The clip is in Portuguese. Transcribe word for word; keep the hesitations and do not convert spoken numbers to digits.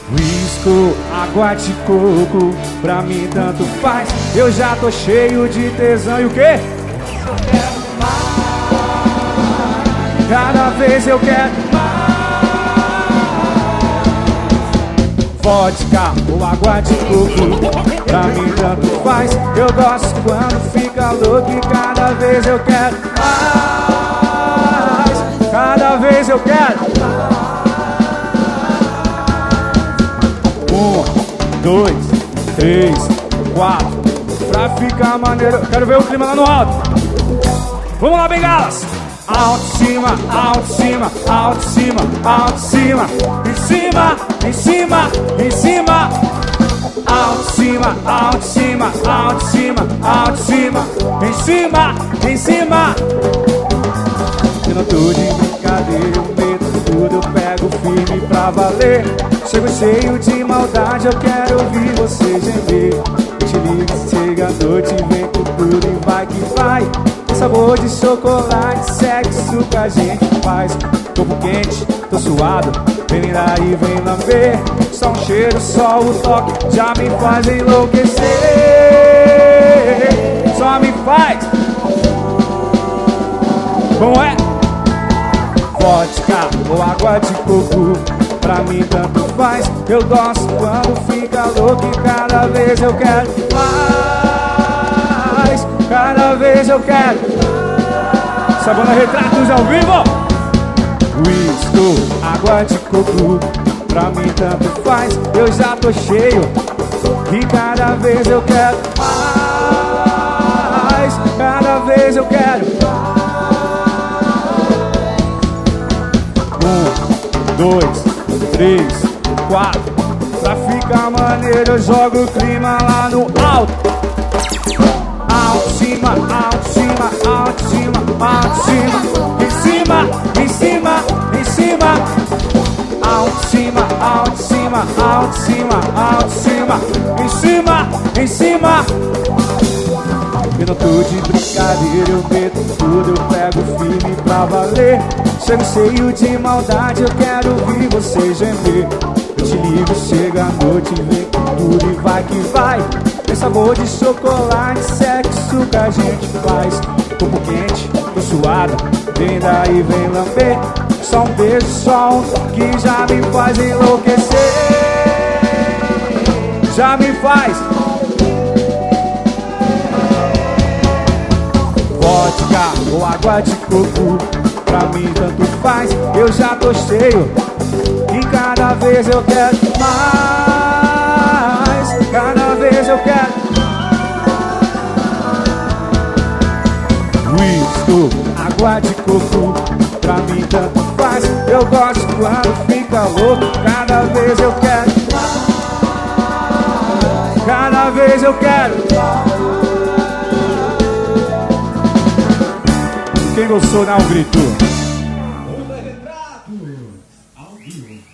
Whisky, água de coco, pra mim tanto faz. Eu já tô cheio de tesão e o quê? Eu quero mais. Cada vez eu quero mais. Vodka ou água de coco, pra mim tanto faz. Eu gosto quando fica louco e cada vez eu quero mais. Cada vez eu quero mais. Um, dois, três, quatro. Pra ficar maneiro. Quero ver o clima lá no alto. Vamos lá, bengalas. Alto, cima, alto, cima, alto, cima, alto, cima. Em cima, em cima, em cima. Alto, cima, alto, cima, alto, cima, alto, cima. Em cima, em cima. Eu não tô de brincadeira, eu meto tudo, eu pego firme pra valer. Chego cheio de maldade, eu quero ouvir você gemer. Eu te ligo, chega a noite, vem com tudo e vai que vai. Tem sabor de chocolate, sexo que a gente faz. Corpo quente, tô suado, vem daí, vem lamber. Só um cheiro, só o toque, já me faz enlouquecer. Só me faz. Como é? Vodka ou água de coco, pra mim tanto faz. Eu gosto quando fica louco e cada vez eu quero mais. Cada vez eu quero mais. Sabana Retratos ao vivo. Whisky, água de coco, pra mim tanto faz. Eu já tô cheio e cada vez eu quero mais. Cada vez eu quero mais. Um, dois, três, quatro. Pra ficar maneiro eu jogo o clima lá no alto. Alto, cima, alto, cima, alto, cima, alto, cima. Em cima, em cima, em cima. Alto, cima, alto, cima, alto, cima, alto, cima. Em cima, em cima. Eu não tô de brincadeira, eu meto tudo, eu pego firme pra valer. Chego cheio de maldade, eu quero ouvir você gemer. Eu te ligo, chega a noite, vem com tudo e vai que vai. Tem sabor de chocolate, sexo que a gente faz. Corpo quente, tô suado, vem daí, vem lamber. Só um beijo, só um que já me faz enlouquecer. Já me faz. Vodka ou água de coco, pra mim tanto faz. Eu já tô cheio e cada vez eu quero mais. Cada vez eu quero whisky, água de coco, pra mim tanto faz. Eu gosto quando fica louco, cada vez eu quero mais. Cada vez eu quero mais. Quem gostou dá um grito.